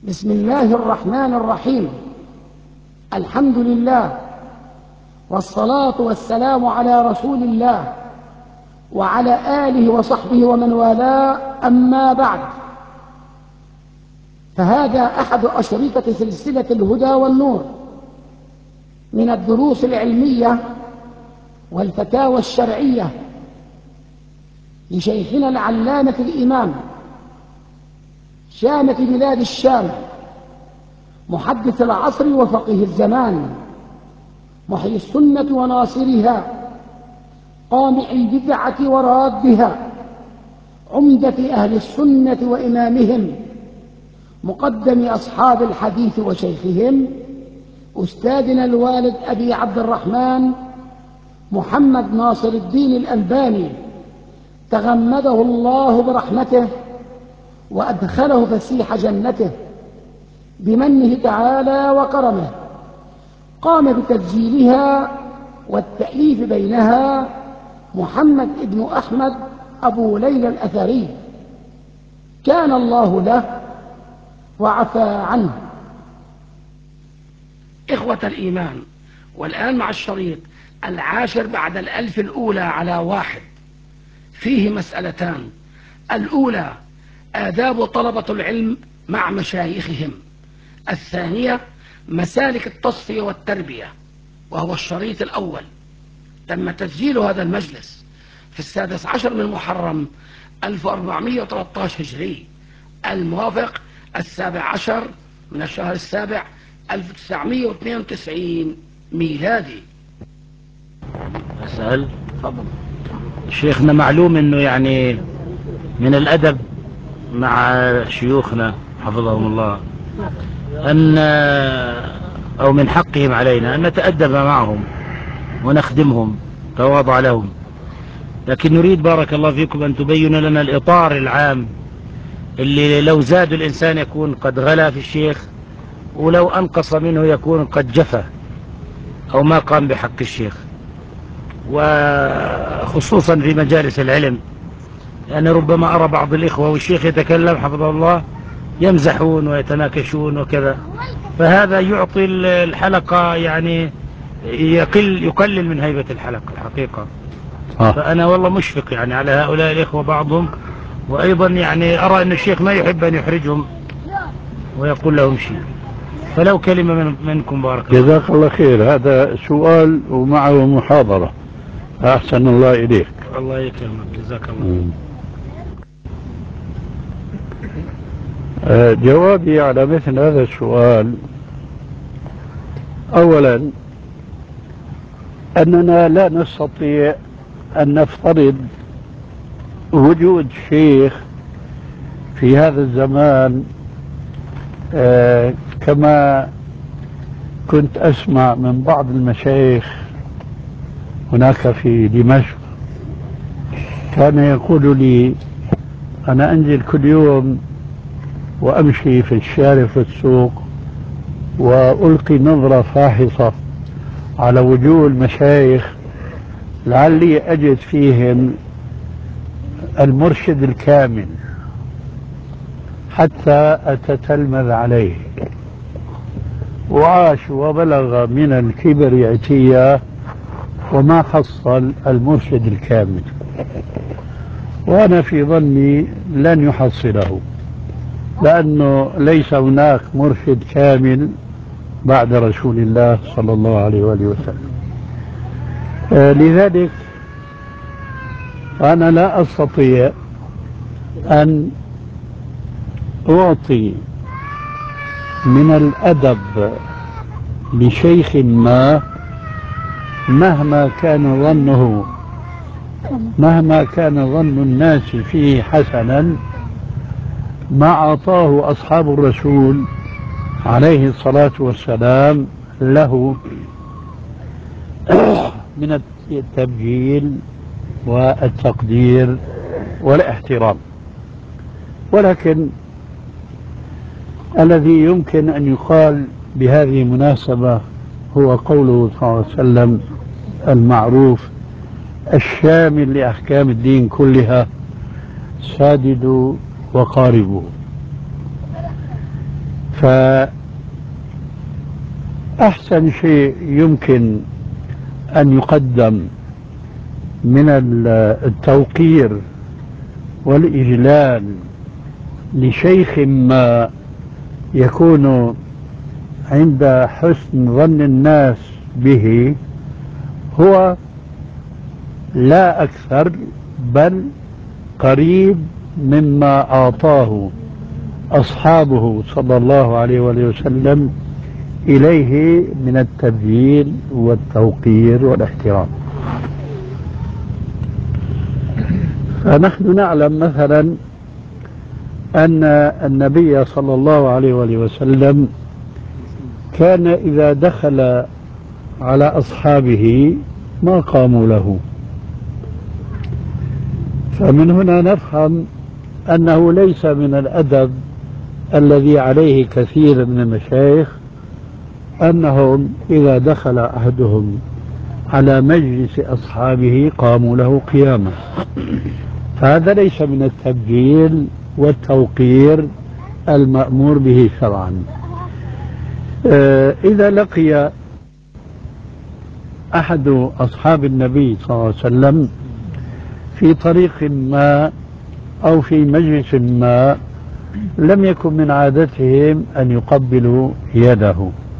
بسم الله الرحمن الرحيم. الحمد لله والصلاة والسلام على رسول الله وعلى آله وصحبه ومن والاه، أما بعد، فهذا أحد أشرطة سلسلة الهدى والنور من الدروس العلمية والفتاوى الشرعية لشيخنا العلامة الإمام شامة بلاد الشام، محدث العصر وفقيه الزمان، محيي السنة وناصرها، قامع البدعة ورادها، عمدة أهل السنة وإمامهم، مقدم أصحاب الحديث وشيخهم، أستاذنا الوالد أبي عبد الرحمن محمد ناصر الدين الألباني، تغمده الله برحمته وأدخله فسيح جنته بمنه تعالى وكرمه. قام بتسجيلها والتأليف بينها محمد ابن أحمد أبو ليلى الأثري، كان الله له وعفى عنه. إخوة الإيمان، والآن مع الشريط 10 بعد 1000 الأولى على 1. فيه مسألتان: الأولى آداب طلبة العلم مع مشايخهم، الثانية مسالك التصفية والتربية، وهو الشريط الأول. تم تسجيل هذا المجلس في 16 من محرم 1413 هجري، الموافق 17 من الشهر السابع 1992 ميلادي. أسأل. شيخنا، معلوم أنه يعني من الأدب مع شيوخنا حفظهم الله أو من حقهم علينا أن نتأدب معهم ونخدمهم تواضع لهم، لكن نريد بارك الله فيكم أن تبينوا لنا الإطار العام اللي لو زاد الإنسان يكون قد غلا في الشيخ، ولو أنقص منه يكون قد جفى أو ما قام بحق الشيخ، وخصوصا في مجالس العلم، لأن ربما أرى بعض الإخوة والشيخ يتكلم حفظه الله يمزحون ويتناكشون وكذا، فهذا يعطي الحلقة يعني يقلل من هيبة الحلقة الحقيقة. فأنا والله مشفق يعني على هؤلاء الإخوة بعضهم، وأيضا يعني أرى أن الشيخ ما يحب أن يحرجهم ويقول لهم شيء، فلو كلمة منكم بارك الله. جزاك الله خير. هذا سؤال ومعه محاضرة. أحسن الله إليك. الله يكرمك، جزاك الله. جوابي على مثل هذا السؤال: أولا، أننا لا نستطيع أن نفترض وجود شيخ في هذا الزمان كما كنت أسمع من بعض المشايخ هناك في دمشق، كان يقول لي: أنا أنزل كل يوم وأمشي في الشارع في السوق وألقي نظرة فاحصة على وجوه المشايخ لعلي أجد فيهم المرشد الكامل حتى أتتلمذ عليه. وعاش وبلغ من الكبر عتيا وما حصل المرشد الكامل، وأنا في ظني لن يحصله، لأنه ليس هناك مرشد كامل بعد رسول الله صلى الله عليه وآله وسلم. لذلك أنا لا أستطيع أن أعطي من الأدب لشيخ ما مهما كان ظن الناس فيه حسنا ما أعطاه أصحاب الرسول عليه الصلاة والسلام له من التبجيل والتقدير والاحترام. ولكن الذي يمكن أن يقال بهذه المناسبة هو قوله صلى الله عليه وسلم المعروف الشامل لأحكام الدين كلها: ساددوا وقاربوا. فأحسن شيء يمكن أن يقدم من التوقير والإجلال لشيخ ما يكون عند حسن ظن الناس به هو لا أكثر بل قريب مما أعطاه أصحابه صلى الله عليه وآله وسلم إليه من التبجيل والتوقير والاحترام. فنحن نعلم مثلا أن النبي صلى الله عليه وآله وسلم كان إذا دخل على أصحابه ما قاموا له، فمن هنا نفهم أنه ليس من الأدب الذي عليه كثير من المشايخ أنهم إذا دخل أحدهم على مجلس أصحابه قاموا له قياما، فهذا ليس من التبجيل والتوقير المأمور به شرعا. إذا لقي أحد أصحاب النبي صلى الله عليه وسلم في طريق ما أو في مجلس ما لم يكن من عادتهم أن يقبلوا يده،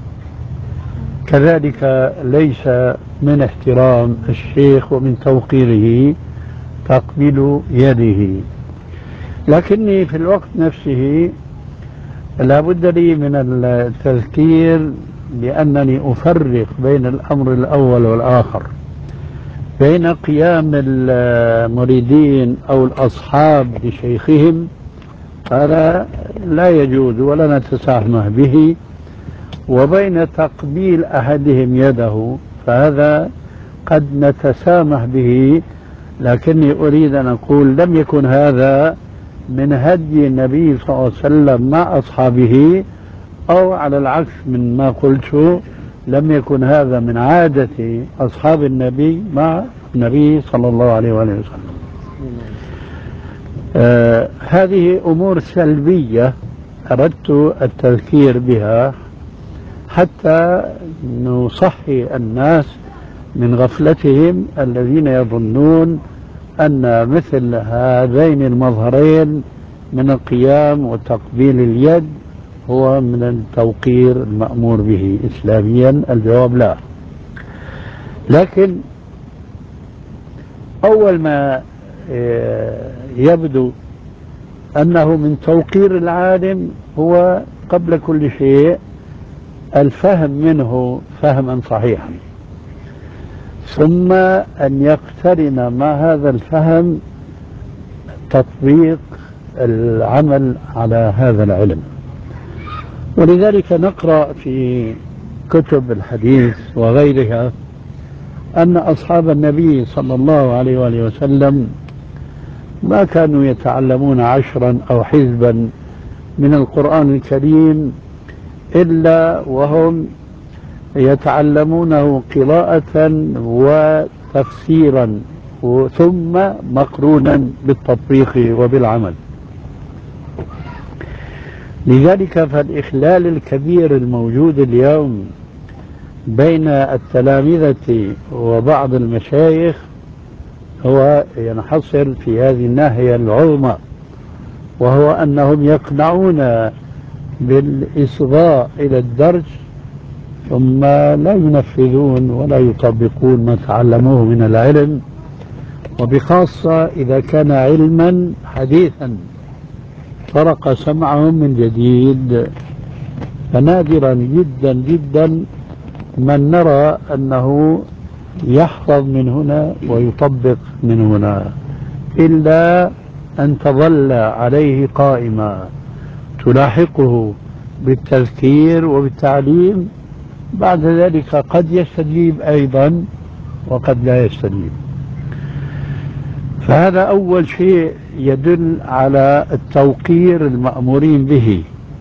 كذلك ليس من احترام الشيخ ومن توقيره تقبيل يده، لكني في الوقت نفسه لا بد لي من التذكير لأنني أفرق بين الأمر الأول والآخر، بين قيام المريدين أو الأصحاب لشيخهم، هذا لا يجوز ولا نتسامح به، وبين تقبيل أحدهم يده فهذا قد نتسامح به، لكني أريد أن أقول لم يكن هذا من هدي النبي صلى الله عليه وسلم مع أصحابه، أو على العكس من ما قلت لم يكن هذا من عادة أصحاب النبي مع النبي صلى الله عليه وآله وسلم. هذه أمور سلبية أردت التذكير بها حتى نصحي الناس من غفلتهم الذين يظنون أن مثل هذين المظهرين من القيام وتقبيل اليد هو من التوقير المأمور به إسلاميا. الجواب لا، لكن أول ما يبدو أنه من توقير العالم هو قبل كل شيء الفهم منه فهما صحيحا، ثم أن يقترن مع هذا الفهم تطبيق العمل على هذا العلم. ولذلك نقرأ في كتب الحديث وغيرها أن أصحاب النبي صلى الله عليه وآله وسلم ما كانوا يتعلمون 10 أو حزبا من القرآن الكريم إلا وهم يتعلمونه قراءة وتفسيرا ثم مقرونا بالتطبيق وبالعمل. لذلك فالإخلال الكبير الموجود اليوم بين التلامذة وبعض المشايخ هو ينحصر في هذه الناحية العظمى، وهو أنهم يقنعون بالإصغاء إلى الدرس ثم لا ينفذون ولا يطبقون ما تعلموه من العلم، وبخاصة إذا كان علما حديثا طرق سمعهم من جديد. فنادرا جدا جدا من نرى أنه يحفظ من هنا ويطبق من هنا، إلا أن تظل عليه قائمة تلاحقه بالتذكير وبالتعليم، بعد ذلك قد يستجيب أيضا وقد لا يستجيب. فهذا أول شيء يدل على التوقير المأمورين به.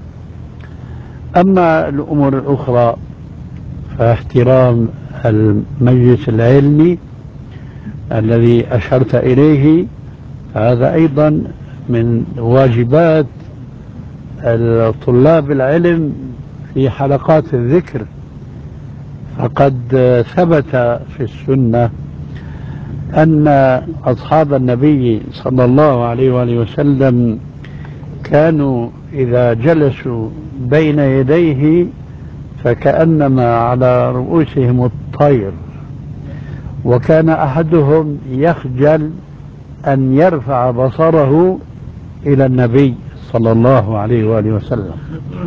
أما الأمور الأخرى فاحترام المجلس العلمي الذي أشرت إليه، هذا أيضا من واجبات طلاب العلم في حلقات الذكر، فقد ثبت في السنة أن أصحاب النبي صلى الله عليه وآله وسلم كانوا إذا جلسوا بين يديه فكأنما على رؤوسهم الطير، وكان أحدهم يخجل أن يرفع بصره إلى النبي صلى الله عليه وآله وسلم.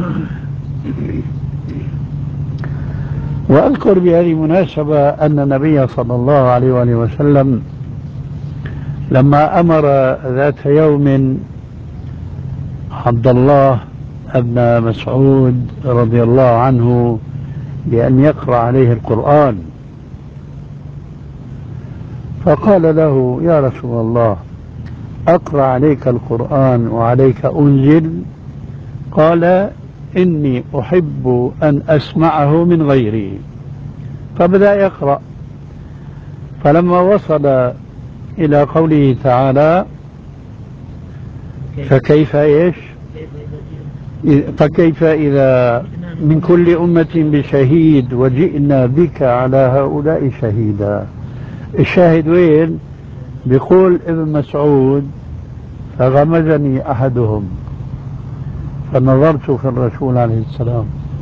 وأذكر بهذه المناسبة أن النبي صلى الله عليه وآله وسلم لما أمر ذات يوم عبد الله ابن مسعود رضي الله عنه بأن يقرأ عليه القرآن، فقال له: يا رسول الله، أقرأ عليك القرآن وعليك أنزل؟ قال: إني أحب أن أسمعه من غيري. فبدأ يقرأ، فلما وصل إلى قوله تعالى: فكيف إذا من كل أمة بشهيد وجئنا بك على هؤلاء شهيدا. الشاهد وين؟ بيقول ابن مسعود: فغمزني أحدهم فنظرت في الرسول عليه السلام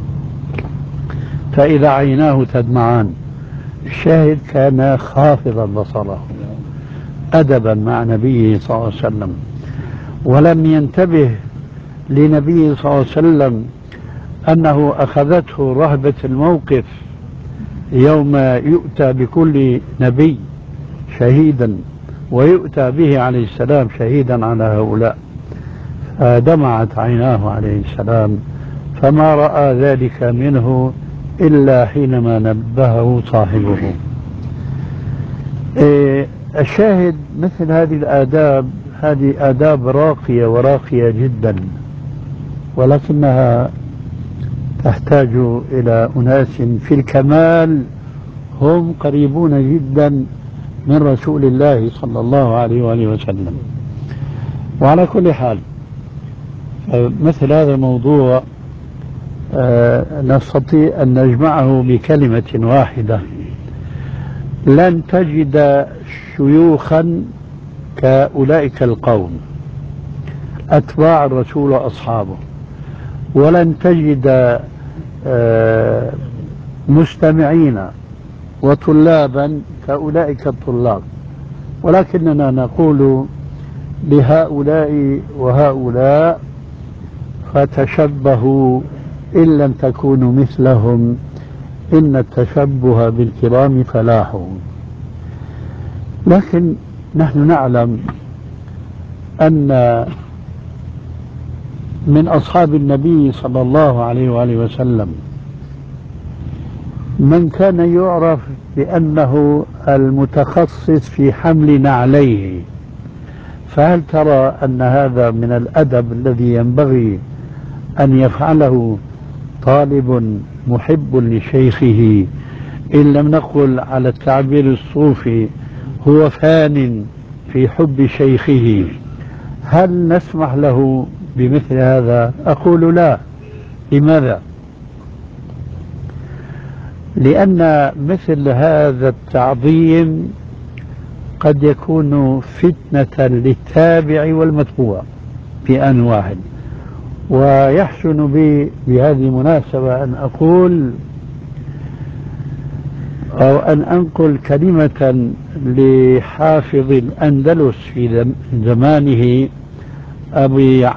فإذا عيناه تدمعان. الشاهد كان خافضا بصره أدبا مع نبيه صلى الله عليه وسلم، ولم ينتبه لنبيه صلى الله عليه وسلم أنه أخذته رهبة الموقف يوم يؤتى بكل نبي شهيدا ويؤتى به عليه السلام شهيدا على هؤلاء، فدمعت عيناه عليه السلام، فما رأى ذلك منه إلا حينما نبهه صاحبه. الشاهد مثل هذه الآداب، هذه آداب راقية وراقية جدا، ولكنها تحتاج إلى أناس في الكمال هم قريبون جدا من رسول الله صلى الله عليه وآله وسلم. وعلى كل حال مثل هذا الموضوع نستطيع أن نجمعه بكلمة واحدة: لن تجد شيوخا كأولئك القوم أتباع الرسول وأصحابه، ولن تجد مستمعين وطلابا كأولئك الطلاب، ولكننا نقول لهؤلاء وهؤلاء: فتشبهوا إن لم تكونوا مثلهم إن التشبه بالكرام فلاح. لكن نحن نعلم أن من أصحاب النبي صلى الله عليه وآله وسلم من كان يعرف بأنه المتخصص في حمل نعليه، فهل ترى أن هذا من الأدب الذي ينبغي أن يفعله طالب محب لشيخه، إن لم نقل على التعبير الصوفي هو فان في حب شيخه؟ هل نسمح له بمثل هذا؟ أقول لا. لماذا؟ لأن مثل هذا التعظيم قد يكون فتنة للتابع والمتبوع في آن واحد. ويحسن بي بهذه المناسبة أن أقول أو أن أنقل كلمة لحافظ الأندلس في زمانه أبي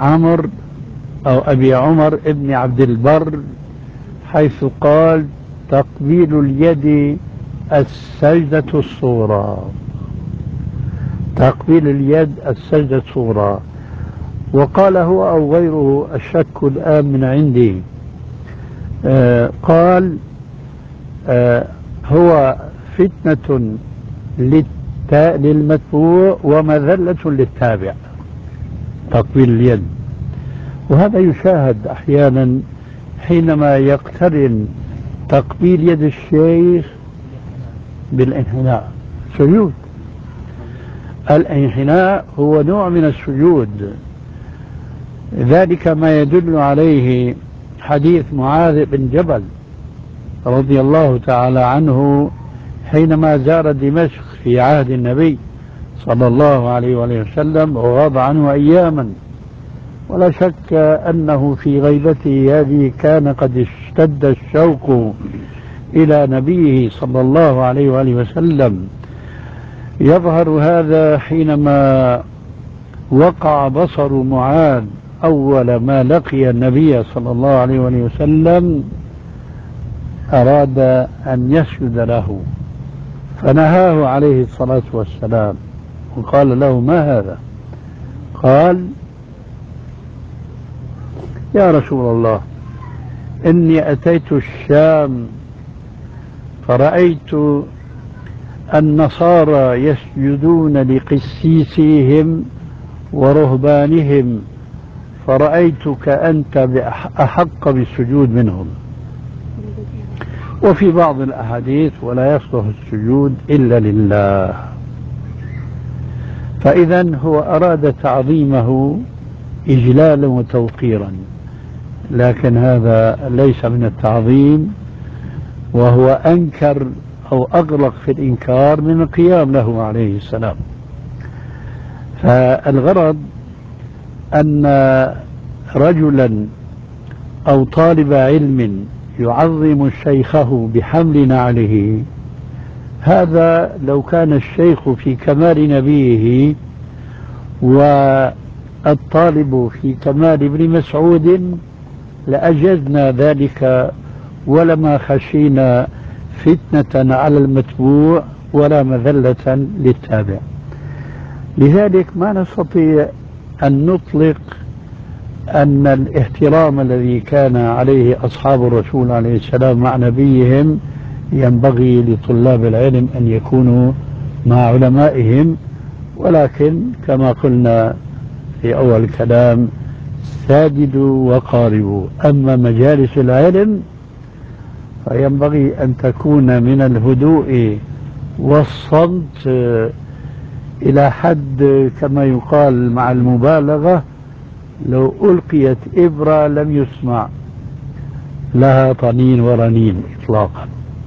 عمر ابن عبد البر، حيث قال: تقبيل اليد السجدة الصغرى، تقبيل اليد السجدة الصغرى. وقال هو أو غيره، الشك الآن من عندي، قال هو فتنة للمتبوع ومذلة للتابع، تقبيل اليد. وهذا يشاهد أحيانا حينما يقترن تقبيل يد الشيخ بالانحناء، سجود. الانحناء هو نوع من السجود، ذلك ما يدل عليه حديث معاذ بن جبل رضي الله تعالى عنه حينما زار دمشق في عهد النبي صلى الله عليه وآله وسلم وغاب عنه أياما، ولا شك أنه في غيبته هذه كان قد اشتد الشوق إلى نبيه صلى الله عليه وآله وسلم. يظهر هذا حينما وقع بصر معاذ أول ما لقي النبي صلى الله عليه وآله وسلم، أراد أن يسجد له فنهاه عليه الصلاة والسلام وقال له: ما هذا؟ قال: يا رسول الله، إني أتيت الشام فرأيت النصارى يسجدون لقسيسيهم ورهبانهم، فرأيتك أنت أحق بالسجود منهم. وفي بعض الأحاديث: ولا يصلح السجود إلا لله. فإذا هو أراد تعظيمه إجلالا وتوقيرا، لكن هذا ليس من التعظيم، وهو أنكر أو أغلق في الإنكار من القيام له عليه السلام. فالغرض أن رجلا أو طالب علم يعظم شيخه بحمل نعله، هذا لو كان الشيخ في كمال نبيه والطالب في كمال ابن مسعود لأجزنا ذلك ولما خشينا فتنة على المتبوع ولا مذلة للتابع. لذلك ما نستطيع أن نطلق أن الاحترام الذي كان عليه أصحاب الرسول عليه السلام مع نبيهم ينبغي لطلاب العلم أن يكونوا مع علمائهم، ولكن كما قلنا في أول الكلام: ساددوا وقاربوا. أما مجالس العلم فينبغي أن تكون من الهدوء والصمت إلى حد كما يقال مع المبالغة لو ألقيت إبرة لم يسمع لها طنين ورنين إطلاقا.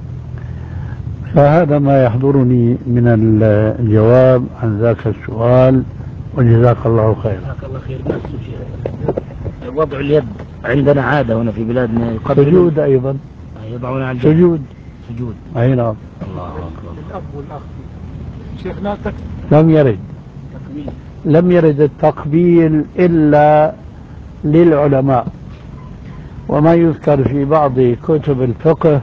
فهذا ما يحضرني من الجواب عن ذاك السؤال، وجزاك الله خيرا. جزاك الله خير. بس وضع اليد عندنا عادة هنا في بلادنا، يقبلون. سجود أيضا، يضعون على الجبهة. سجود. أي نعم. الله أكبر. الأب والأخ شيخنا لم يرد التقبيل إلا للعلماء، وما يذكر في بعض كتب الفقه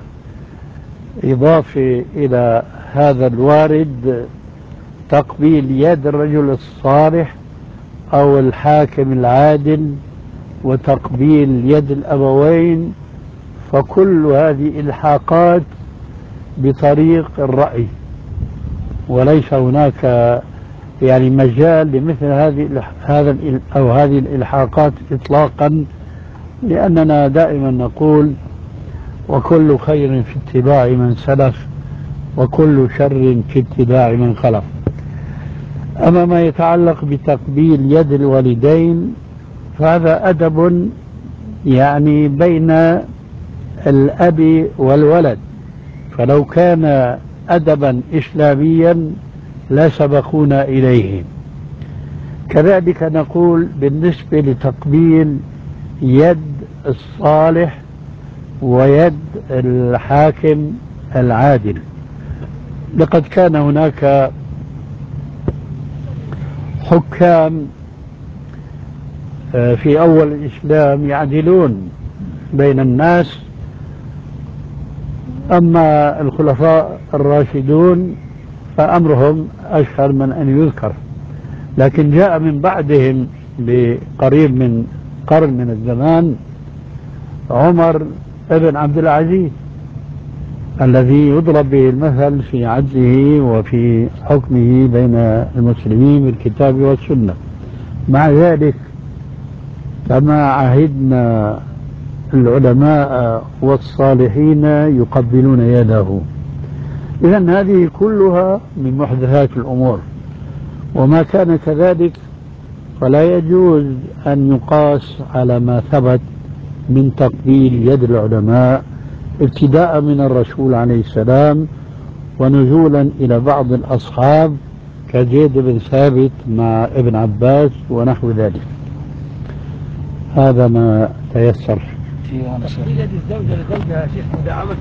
إضافة إلى هذا الوارد تقبيل يد الرجل الصالح أو الحاكم العادل وتقبيل يد الأبوين، فكل هذه إلحاقات بطريق الرأي، وليس هناك يعني مجال لمثل هذه الإلحاقات إطلاقا، لأننا دائما نقول: وكل خير في اتباع من سلف وكل شر في اتباع من خلف. أما ما يتعلق بتقبيل يد الوالدين فهذا أدب يعني بين الأب والولد، فلو كان أدبا إسلاميا لا سبقونا إليه. كذلك نقول بالنسبة لتقبيل يد الصالح ويد الحاكم العادل، لقد كان هناك حكام في أول الإسلام يعدلون بين الناس، أما الخلفاء الراشدون فأمرهم أشهر من أن يذكر، لكن جاء من بعدهم بقريب من قرن من الزمان عمر ابن عبد العزيز الذي يضرب به المثل في عدله وفي حكمه بين المسلمين بالكتاب والسنة. مع ذلك كما عهدنا العلماء والصالحين يقبلون يده. إذن هذه كلها من محدثات الأمور، وما كان كذلك فلا يجوز أن يقاس على ما ثبت من تقبيل يد العلماء ابتداء من الرسول عليه السلام ونزولا إلى بعض الأصحاب كزيد بن ثابت مع ابن عباس ونحو ذلك. هذا ما تيسر. يد الزوجة لزوجها شيخ مداعبة.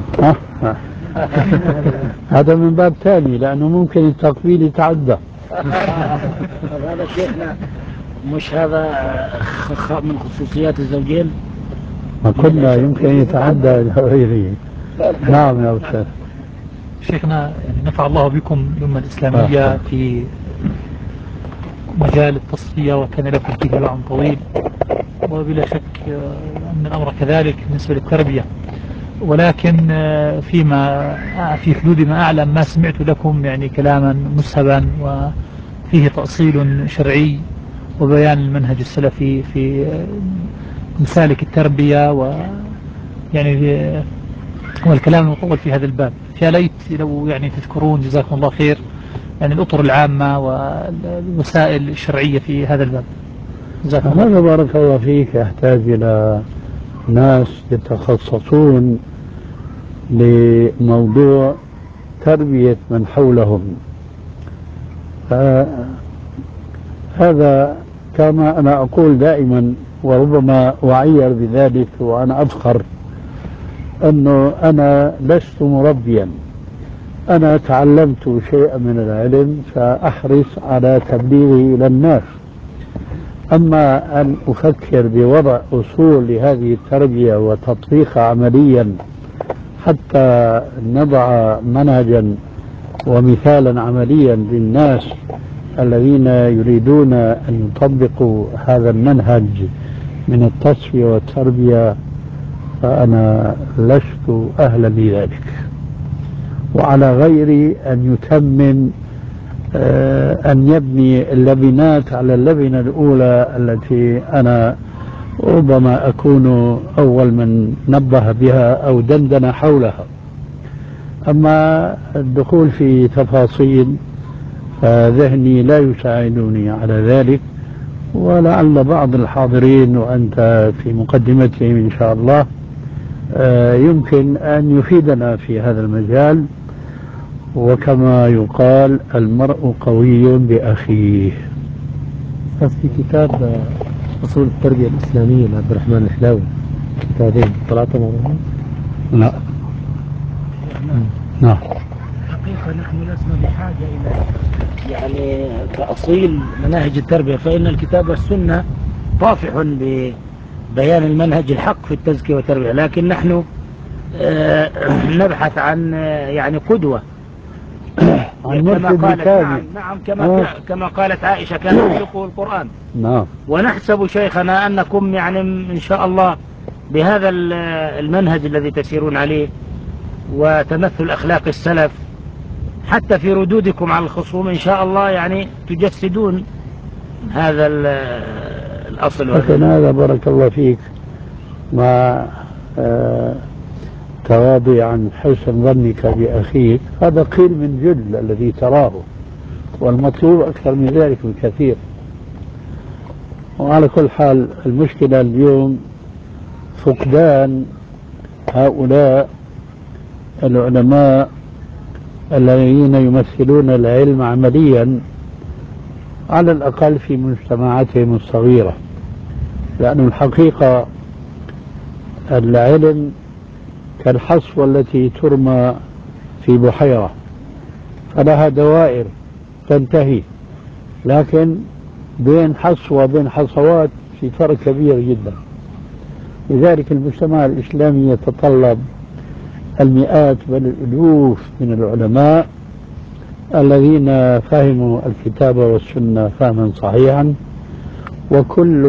هذا من باب ثاني لأنه ممكن التقبيل يتعدى. هذا شيخنا مش هذا من خصوصيات الزوجين؟ ما كنا يمكن يتعدى إلى غيره. نعم يا أستاذ. شيخنا يعني نفع الله بكم الأمة الإسلامية في مجال التصفية، وكان لكم فيه باع طويل، وبلا شك أن الأمر كذلك بالنسبة للتربية. ولكن في حدود ما أعلم ما سمعت لكم يعني كلاما مسهبا وفيه تأصيل شرعي وبيان المنهج السلفي في مسالك التربية يعني والكلام المطول في هذا الباب. يا ليت لو يعني تذكرون جزاكم الله خير يعني الأطر العامة والوسائل الشرعية في هذا الباب. جزاكم الله. هذا بارك الله فيك يحتاج إلى ناس يتخصصون لموضوع تربية من حولهم. هذا كما أنا أقول دائما وربما أعير بذلك وأنا أفخر أنه أنا لست مربيا، أنا تعلمت شيئا من العلم فأحرص على تبليغه إلى الناس. أما أن أفكر بوضع أصول لهذه التربية وتطبيقها عمليا حتى نضع منهجا ومثالا عمليا للناس الذين يريدون أن يطبقوا هذا المنهج من التصفية والتربية، فأنا لست أهلا لذلك. وعلى غيري أن يتمم أن يبني اللبنات على اللبنة الأولى التي أنا ربما أكون أول من نبه بها أو دندن حولها. أما الدخول في تفاصيل فذهني لا يساعدني على ذلك، ولعل بعض الحاضرين وأنت في مقدمتهم إن شاء الله يمكن أن يفيدنا في هذا المجال. وكما يقال المرء قوي بأخيه. في كتاب أصول التربية الإسلامية لعبد الرحمن الحلاوي، كتابين طلعتم عليهم؟ لا. نعم. حقيقة نحن لسنا بحاجة إلى يعني تأصيل مناهج التربية، فإن الكتاب والسنة طافح ببيان المنهج الحق في التزكية والتربية، لكن نحن نبحث عن يعني قدوة كما قالت. نعم كما قالت عائشة كان يخلقه القرآن. نعم. ونحسب شيخنا أنكم يعني إن شاء الله بهذا المنهج الذي تسيرون عليه وتمثل أخلاق السلف حتى في ردودكم على الخصوم إن شاء الله يعني تجسدون هذا الأصل. لكن هذا بارك الله فيك مع تواضي عن حسن ظنك بأخيك، هذا قيل من جل الذي تراه، والمطلوب أكثر من ذلك بكثير. وعلى كل حال المشكلة اليوم فقدان هؤلاء العلماء الذين يمثلون العلم عمليا على الأقل في مجتمعاتهم الصغيرة، لأن الحقيقة العلم كالحصوة التي ترمى في بحيرة فلها دوائر تنتهي، لكن بين حصوة بين حصوات في فرق كبير جدا. لذلك المجتمع الإسلامي يتطلب المئات بل الألوف من العلماء الذين فهموا الكتاب والسنة فهما صحيحا، وكل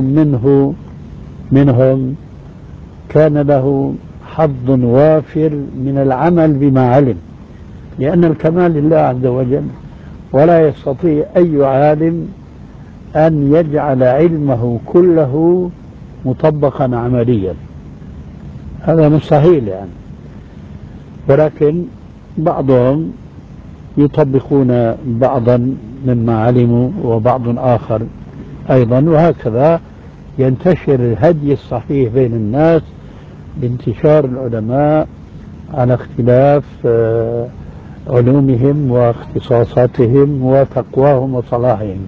منهم كان له حظ وافر من العمل بما علم، لأن الكمال لله عز وجل، ولا يستطيع أي عالم أن يجعل علمه كله مطبقا عمليا، هذا مستحيل يعني. ولكن بعضهم يطبقون بعضا مما علموا، وبعض آخر أيضا، وهكذا ينتشر الهدي الصحيح بين الناس بانتشار العلماء على اختلاف علومهم واختصاصاتهم وتقواهم وصلاحهم،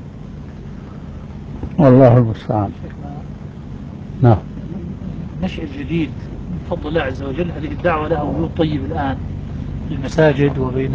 والله المستعان. نعم. النشء الجديد من فضل الله عز وجل، هذه الدعوة لها وجود طيب الآن في المساجد وبين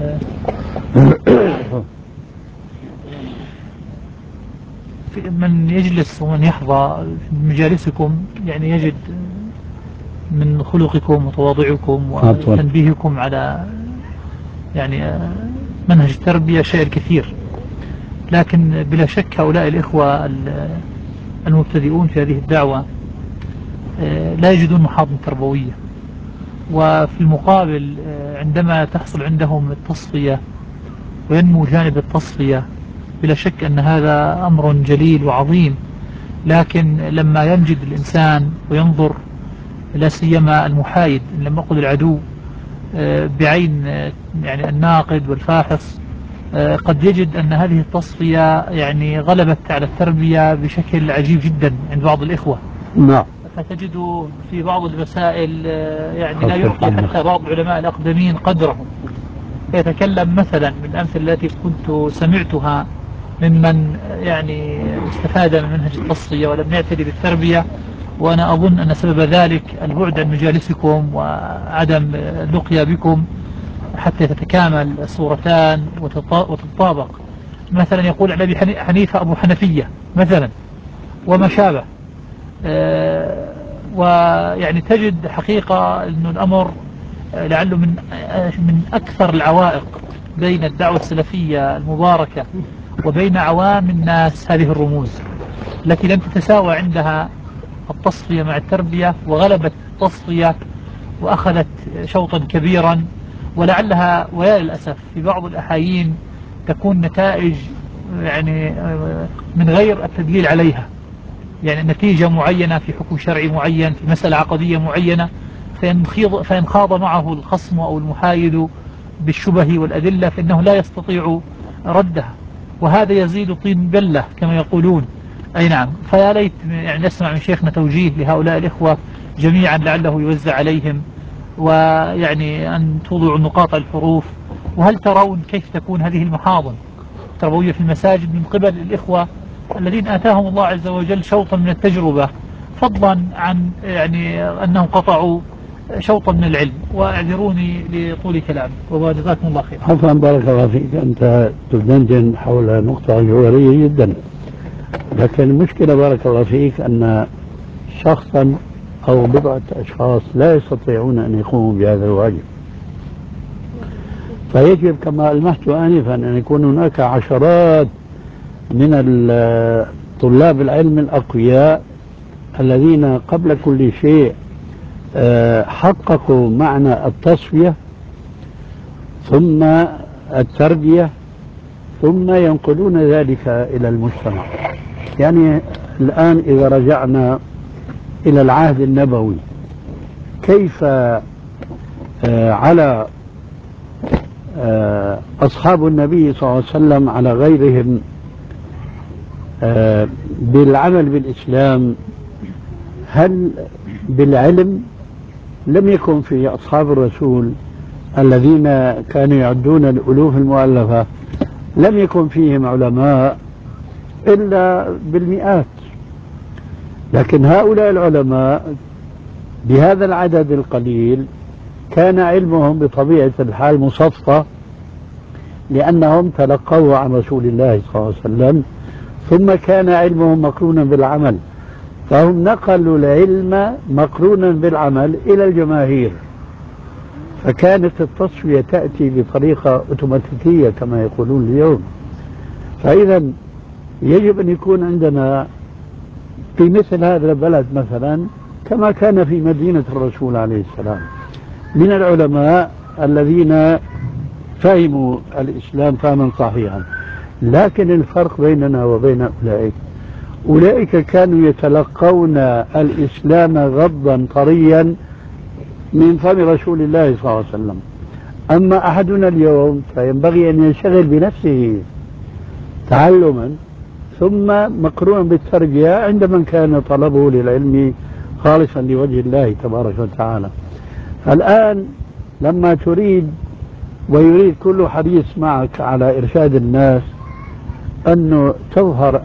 من يجلس ومن يحظى في مجالسكم، يعني يجد من خلقكم وتواضعكم وتنبيهكم على يعني منهج التربية شيء كثير. لكن بلا شك هؤلاء الإخوة المبتدئون في هذه الدعوة لا يجدون محاضن تربوية، وفي المقابل عندما تحصل عندهم التصفية وينمو جانب التصفية بلا شك أن هذا أمر جليل وعظيم. لكن لما ينجد الإنسان وينظر لا سيما المحايد، لما أقول العدو بعين يعني الناقد والفاحص، قد يجد أن هذه التصفية يعني غلبت على التربية بشكل عجيب جدا عند بعض الإخوة. نعم. فتجد في بعض المسائل يعني لا يعطي حتى بعض العلماء الأقدمين قدرهم. يتكلم مثلا من الأمثلة التي كنت سمعتها ممن يعني استفاد من منهج التصفية ولم يعتدي بالتربية، وأنا أظن أن سبب ذلك البعد عن مجالسكم وعدم اللقيا بكم حتى تتكامل الصورتان وتتطابق. مثلا يقول عن أبي حنيفة أبو حنفية مثلا وما شابه، ويعني تجد حقيقة أن الأمر لعله من أكثر العوائق بين الدعوة السلفية المباركة وبين عوام الناس هذه الرموز التي لم تتساوى عندها التصفية مع التربية، وغلبت التصفية وأخذت شوطا كبيرا، ولعلها ويا للأسف في بعض الأحايين تكون نتائج يعني من غير التدليل عليها، يعني نتيجة معينة في حكم شرعي معين في مسألة عقدية معينة، فإن خاض معه الخصم أو المحايد بالشبه والأدلة فإنه لا يستطيع ردها، وهذا يزيد طين بلة كما يقولون. أي نعم. فيا ليت يعني نسمع من شيخنا توجيه لهؤلاء الإخوة جميعا لعله يوزع عليهم، ويعني أن توضعوا نقاط الحروف. وهل ترون كيف تكون هذه المحاضن التربوية في المساجد من قبل الإخوة الذين آتاهم الله عز وجل شوطا من التجربة، فضلا عن يعني أنهم قطعوا شوطا من العلم؟ واعذروني لطول كلامي وجزاكم الله خير. عفوا، بارك الله فيك. أنت تدندن حول نقطة جوهرية جدا، لكن المشكلة بارك الله فيك أن شخصا أو بضعة أشخاص لا يستطيعون أن يقوموا بهذا الواجب، فيجب كما ألمحت آنفا أن يكون هناك عشرات من طلاب العلم الأقوياء الذين قبل كل شيء حققوا معنى التصفية ثم التربية، ثم ينقلون ذلك إلى المجتمع. يعني الآن إذا رجعنا إلى العهد النبوي، كيف على أصحاب النبي صلى الله عليه وسلم على غيرهم بالعمل بالإسلام؟ هل بالعلم؟ لم يكن في أصحاب الرسول الذين كانوا يعدون الألوف المؤلفة لم يكن فيهم علماء إلا بالمئات، لكن هؤلاء العلماء بهذا العدد القليل كان علمهم بطبيعة الحال مصفى، لأنهم تلقوا عن رسول الله صلى الله عليه وسلم، ثم كان علمهم مقرونا بالعمل، فهم نقلوا العلم مقرونا بالعمل إلى الجماهير، فكانت التصفية تأتي بطريقة أوتوماتيكية كما يقولون اليوم. فإذا يجب أن يكون عندنا في مثل هذا البلد مثلا كما كان في مدينة الرسول عليه السلام من العلماء الذين فهموا الإسلام فهما صحيحا. لكن الفرق بيننا وبين أولئك كانوا يتلقون الإسلام غضا طريا من فم رسول الله صلى الله عليه وسلم. أما أحدنا اليوم فينبغي أن ينشغل بنفسه تعلما، ثم مقرون بالتربية عند من كان طلبه للعلم خالصا لوجه الله تبارك وتعالى. الآن لما تريد ويريد كل حديث معك على إرشاد الناس أن تظهر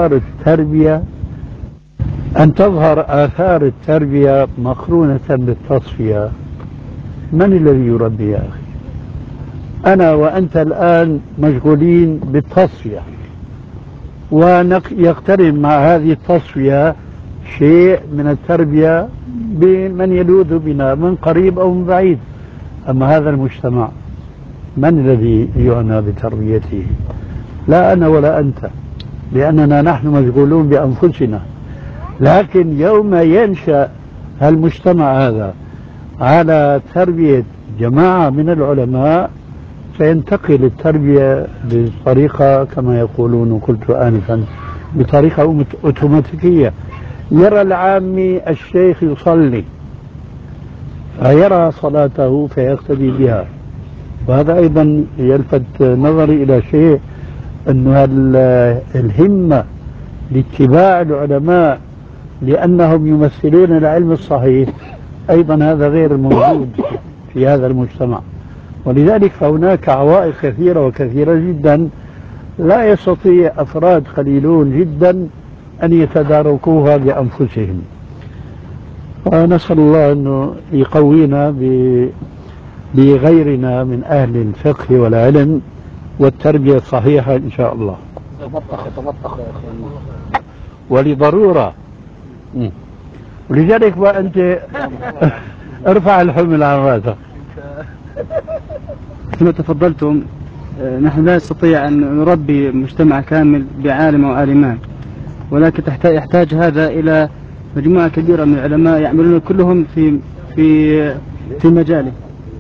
آثار التربية مقرونة بالتصفية، من الذي يربي يا أخي؟ أنا وأنت الآن مشغولين بالتصفية، ويقترن مع هذه التصفية شيء من التربية بمن يلوذ بنا من قريب أو من بعيد. أما هذا المجتمع من الذي يعنى بتربيته؟ لا أنا ولا أنت، لأننا نحن مشغولون بأنفسنا. لكن يوم ينشأ المجتمع هذا على تربية جماعة من العلماء سينتقل التربية بطريقة كما يقولون وقلت آنفا بطريقة أوتوماتيكية. يرى العامي الشيخ يصلي فيرى صلاته فيقتدي بها. وهذا أيضا يلفت نظري إلى شيء، أن الهمة لاتباع العلماء لأنهم يمثلون العلم الصحيح أيضا هذا غير موجود في هذا المجتمع. ولذلك فهناك عوائق كثيرة وكثيرة جدا لا يستطيع أفراد قليلون جدا أن يتداركوها بأنفسهم. ونسأل الله أنه يقوينا بغيرنا من أهل الفقه والعلم والتربية الصحيحة إن شاء الله. ولضرورة. ولذلك وأنت ارفع الحمل عن رأسك. كما تفضلتم نحن لا نستطيع أن نربي مجتمع كامل بعالم أو عالمان، ولكن يحتاج هذا إلى مجموعة كبيرة من العلماء يعملون كلهم في مجاله.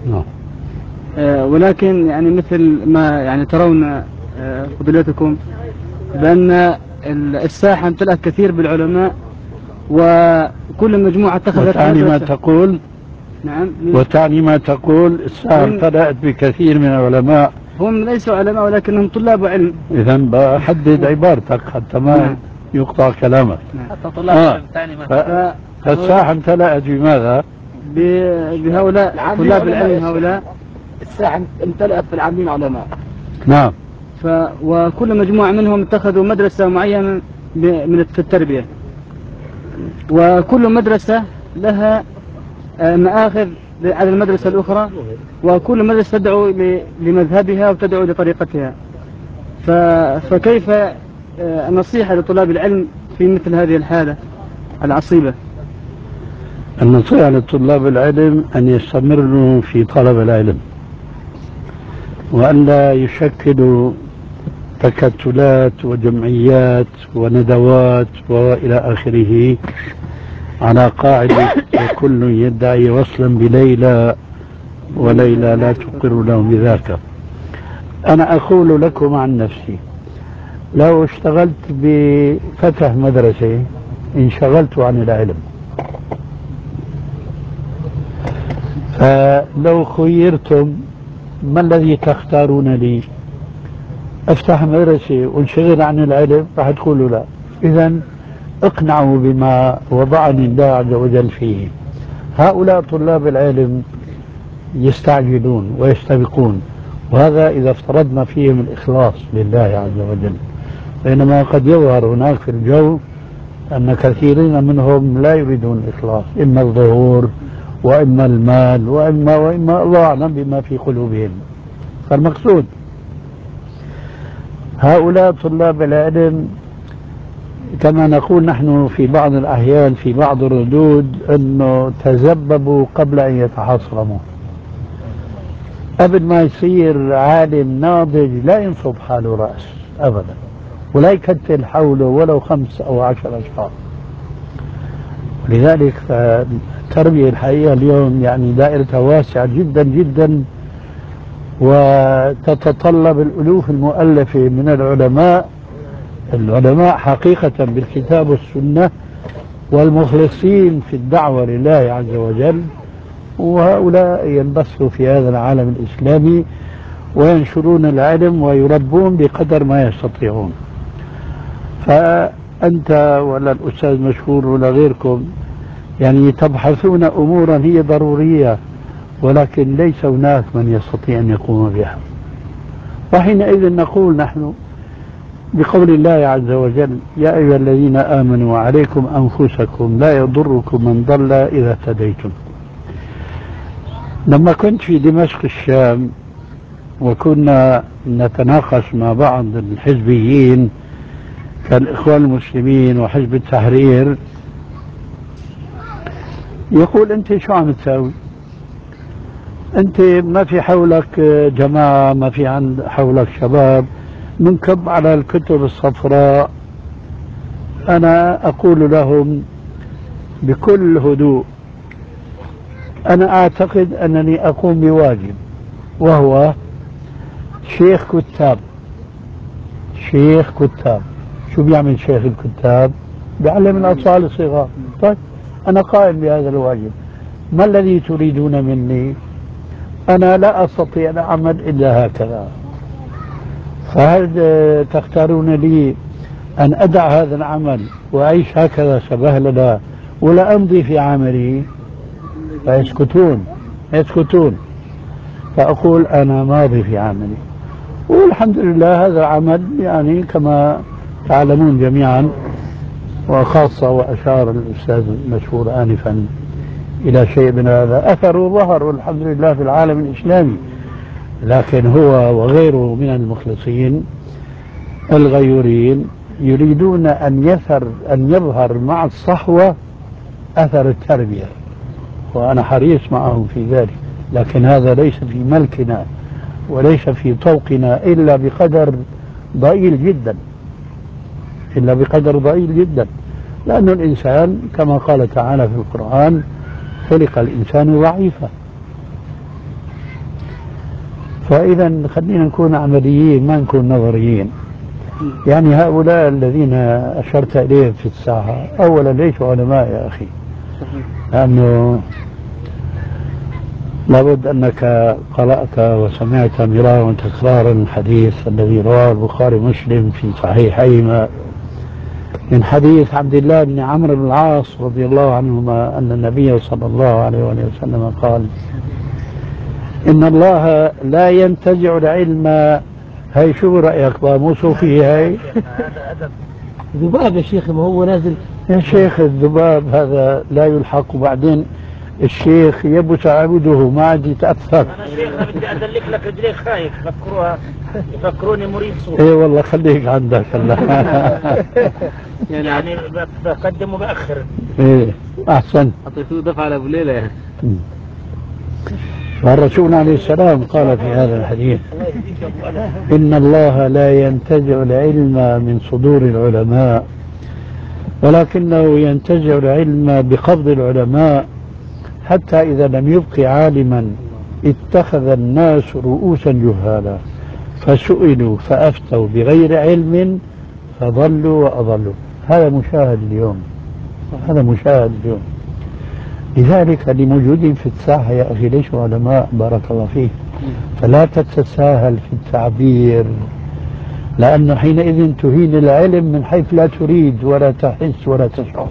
ولكن يعني مثل ما يعني ترون فضيلتكم بأن الساحة امتلأت كثير بالعلماء، وكل مجموعة اتخذت. وتعني ما تقول؟ نعم. وتعني ما تقول الساحة امتلأت بكثير من العلماء؟ هم ليسوا علماء ولكنهم طلاب علم. إذا بحدد عبارتك حتى ما يقطع كلامك. حتى طلاب تعني ما. فالساحة امتلأت بماذا؟ بهؤلاء طلاب العلم. هؤلاء الساحة امتلأت بالعاملين علماء. نعم. وكل مجموعة منهم اتخذوا مدرسة معينة في التربية، وكل مدرسة لها مآخذ على المدرسة الأخرى، وكل مدرسة تدعو لمذهبها وتدعو لطريقتها. فكيف النصيحة لطلاب العلم في مثل هذه الحالة العصيبة؟ النصيحة لطلاب العلم أن يستمروا في طلب العلم، وأن لا يشكلوا تكتلات وجمعيات وندوات وإلى آخره على قاعدة كل يدعي وصلا بليلى وليلى لا تقر لهم بذاك. أنا أقول لكم عن نفسي، لو اشتغلت بفتح مدرسة انشغلت عن العلم. فلو خيرتم ما الذي تختارون لي؟ افتح مدرسة وانشغل عن العلم؟ راح تقولوا لا. إذا اقنعوا بما وضعني الله عز وجل فيه. هؤلاء طلاب العلم يستعجلون ويستبقون، وهذا إذا افترضنا فيهم الإخلاص لله عز وجل. بينما قد يظهر هناك في الجو أن كثيرين منهم لا يريدون الإخلاص، إما الظهور وإما المال وإما الله أعلم بما في قلوبهم. فالمقصود هؤلاء طلاب العلم كما نقول نحن في بعض الأحيان في بعض الردود أنه تذببوا قبل أن يتحصرموا. قبل ما يصير عالم ناضج لا ينصب حاله رأس أبدا، ولا يكتل حوله ولو 5 أو 10 أشخاص. لذلك التربية الحقيقة اليوم يعني دائرتها واسعة جدا جدا، وتتطلب الألوف المؤلفة من العلماء حقيقة بالكتاب والسنة، والمخلصين في الدعوة لله عز وجل، وهؤلاء ينبثوا في هذا العالم الإسلامي وينشرون العلم ويربون بقدر ما يستطيعون. فأنت ولا الأستاذ مشهور ولا غيركم يعني تبحثون أمورا هي ضرورية، ولكن ليس هناك من يستطيع أن يقوم بها. وحينئذ نقول نحن بقول الله عز وجل: يا أيها الذين آمنوا عليكم أنفسكم لا يضركم من ضل إذا اهتديتم. لما كنت في دمشق الشام وكنا نتناقش مع بعض الحزبيين كالإخوان المسلمين وحزب التحرير، يقول: أنت شو عم تساوي؟ أنت ما في حولك جماعة، ما في عند حولك شباب، منكب على الكتب الصفراء. أنا أقول لهم بكل هدوء: أنا أعتقد أنني أقوم بواجب، وهو شيخ كتاب. شيخ كتاب شو بيعمل شيخ الكتاب؟ بيعلم الأطفال الصغار. طيب أنا قائم بهذا الواجب، ما الذي تريدون مني؟ أنا لا أستطيع أن أعمل إلا هكذا، فهل تختارون لي أن أدع هذا العمل وأعيش هكذا سبهلله ولا أمضي في عملي؟ فيسكتون يسكتون. فأقول: أنا ماضي في عملي، والحمد لله هذا العمل يعني كما تعلمون جميعا، وخاصة وأشار الأستاذ المشهور آنفا إلى شيء من هذا، أثره ظهر والحمد لله في العالم الإسلامي. لكن هو وغيره من المخلصين الغيورين يريدون أن يظهر مع الصحوة أثر التربية، وأنا حريص معهم في ذلك، لكن هذا ليس في ملكنا وليس في طوقنا إلا بقدر ضئيل جدا، إلا بقدر ضئيل جدا، لأن الإنسان كما قال تعالى في القرآن: خلق الإنسان ضعيفا. فإذا خلينا نكون عمليين ما نكون نظريين. يعني هؤلاء الذين أشرت إليهم في الساحة أولا ليسوا علماء يا أخي، لأنه لابد أنك قرأت وسمعت مرارا وتكرارا الحديث الذي رواه البخاري ومسلم في صحيحيهما من حديث عبد الله بن عمرو بن العاص رضي الله عنهما أن النبي صلى الله عليه وسلم قال: إن الله لا ينتزع العلم. هاي شو رأيك بقى؟ مو صوفية هاي؟ ذباب يا شيخ، ما هو نازل يا شيخ الذباب هذا لا يلحق، وبعدين الشيخ يبس عبده ما عاد يتأثر. أنا شيخ بدي أدلك لك رجليك خايف يفكروني مريض صوفي. ايه والله خليك عندك الله. يعني بقدم وبأخر. ايه أحسن. أعطيتوه دفعة على أبو ليلى يعني. فالرسول عليه السلام قال في هذا الحديث: إن الله لا ينتزع العلم من صدور العلماء، ولكنه ينتزع العلم بقبض العلماء، حتى إذا لم يبق عالما اتخذ الناس رؤوسا جهالا فسئلوا فأفتوا بغير علم فضلوا وأضلوا. هذا مشاهد اليوم، هذا مشاهد اليوم. لذلك لموجودين في الساحة يا أخي ليسوا علماء، بارك الله فيك، فلا تتساهل في التعبير، لأنه حينئذ تهين العلم من حيث لا تريد ولا تحس ولا تشعر.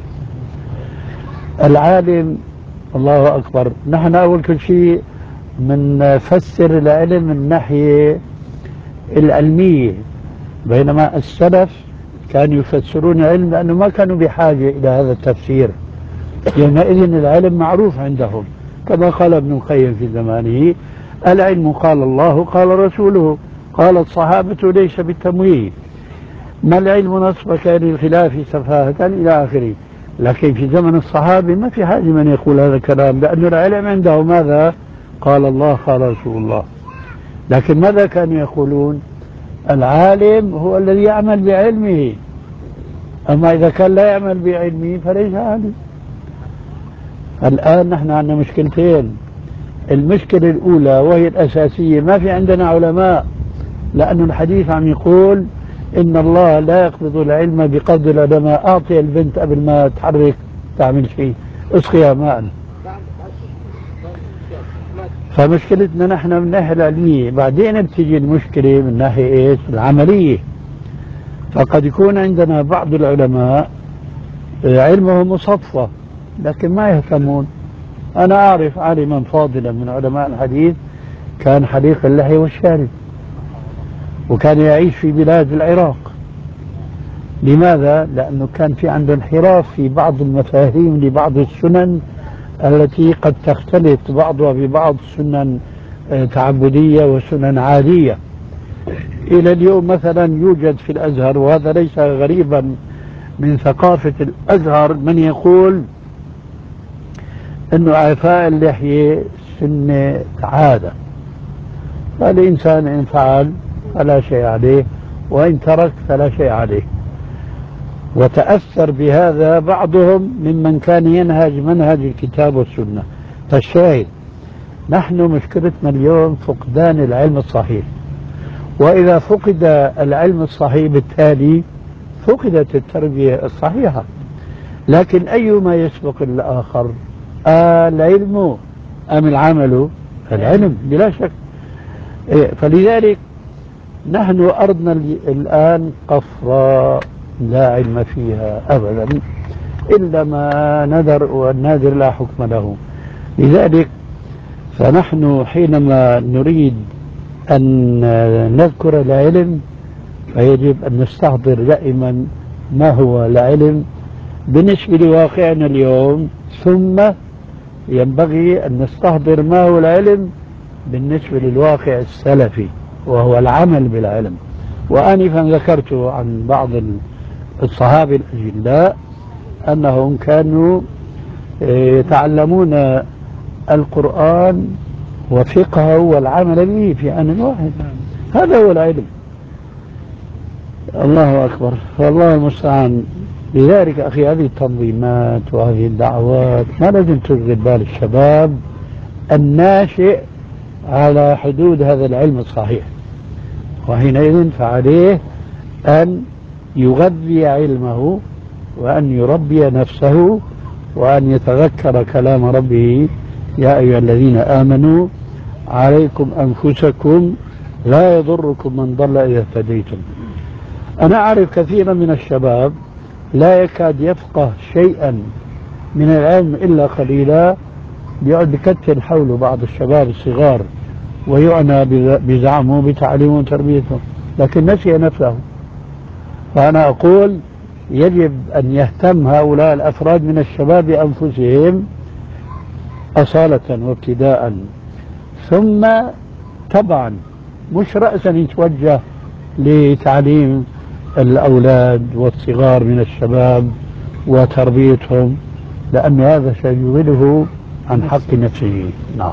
العالم الله أكبر، نحن أول كل شيء منفسر العلم من الناحية العلمية، بينما السلف كانوا يفسرون العلم لأنه ما كانوا بحاجة إلى هذا التفسير، يومئذ العلم معروف عندهم، كما قال ابن القيم في زمانه: العلم قال الله قال رسوله قال الصحابة ليس بالتمويه، ما العلم نصبك للخلاف سفاهة إلى آخره. لكن في زمن الصحابة ما في حاجة من يقول هذا الكلام، لأن العلم عنده ماذا؟ قال الله قال رسول الله. لكن ماذا كانوا يقولون؟ العالم هو الذي يعمل بعلمه، أما إذا كان لا يعمل بعلمه فليس عالم. الآن نحن عندنا مشكلتين. المشكلة الأولى وهي الأساسية: ما في عندنا علماء، لأن الحديث عم يقول: إن الله لا يقبض العلم بقبض العلماء. أعطي البنت قبل ما تحرك تعمل شيء، اسقيها ماء. فمشكلتنا نحن من الناحية العلمية. بعدين بتيجي المشكلة من ناحية إيش؟ العملية. فقد يكون عندنا بعض العلماء علمهم مصفى لكن ما يهتمون. أنا أعرف عالما فاضلا من علماء الحديث كان حليق اللحية والشارب، وكان يعيش في بلاد العراق. لماذا؟ لأنه كان في عنده انحراف في بعض المفاهيم لبعض السنن التي قد تختلط بعضها ببعض، سنن تعبدية وسنن عادية. إلى اليوم مثلا يوجد في الأزهر، وهذا ليس غريبا من ثقافة الأزهر، من يقول أنه إعفاء اللحية سنة عادة، فالإنسان إن فعل فلا شيء عليه وإن ترك فلا شيء عليه. وتأثر بهذا بعضهم ممن كان ينهج منهج الكتاب والسنة. فالشاهد، نحن مشكلتنا اليوم فقدان العلم الصحيح، وإذا فقد العلم الصحيح بالتالي فقدت التربية الصحيحة. لكن أيما يسبق الآخر، العلم أم العمل؟ العلم بلا شك. فلذلك نحن أرضنا الآن قفراء لا علم فيها أبدا إلا ما ندر، والنادر لا حكم له. لذلك فنحن حينما نريد أن نذكر العلم فيجب أن نستحضر دائما ما هو العلم بالنسبة لواقعنا اليوم، ثم ينبغي أن نستحضر ما هو العلم بالنسبة للواقع السلفي وهو العمل بالعلم. وآنفا ذكرت عن بعض الصحابة الأجلاء أنهم كانوا يتعلمون القرآن وفقهه والعمل به في آن واحد. هذا هو العلم. الله أكبر، والله المستعان. لذلك أخي هذه التنظيمات وهذه الدعوات ما لازم تشغل بال الشباب الناشئ على حدود هذا العلم الصحيح، وحينئذ فعليه أن يغذي علمه وأن يربي نفسه وأن يتذكر كلام ربه: يا أيها الذين آمنوا عليكم أنفسكم لا يضركم من ضل إذا اهتديتم. أنا أعرف كثيرا من الشباب لا يكاد يفقه شيئا من العلم إلا قليلا، يقعد يكتل حوله بعض الشباب الصغار ويعنى بزعمه بتعليمه وتربيته، لكن نسي نفسه. فأنا أقول يجب أن يهتم هؤلاء الأفراد من الشباب بأنفسهم أصالة وابتداء، ثم طبعا مش رأسا يتوجه لتعليم الأولاد والصغار من الشباب وتربيتهم، لأن هذا سيشغله عن حق نفسه. نعم،